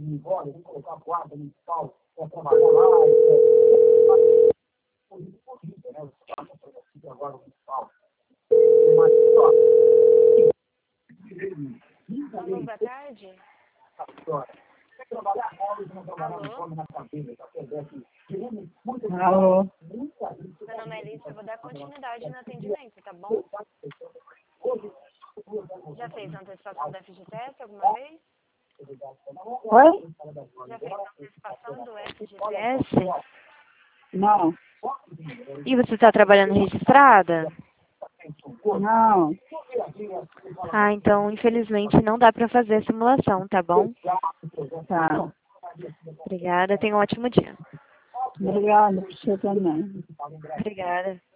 Alô, boa tarde. Alô? Alô? Meu nome é Alice, eu vou dar continuidade no atendimento, tá bom? Já fez antecipação do FGTS alguma vez? Oi? Já fez antecipação do FGTS? Não. E você está trabalhando registrada? Não. Ah, então, infelizmente, não dá para fazer a simulação, tá bom? Tá. Obrigada, tenha um ótimo dia. Obrigada, você também. Obrigada.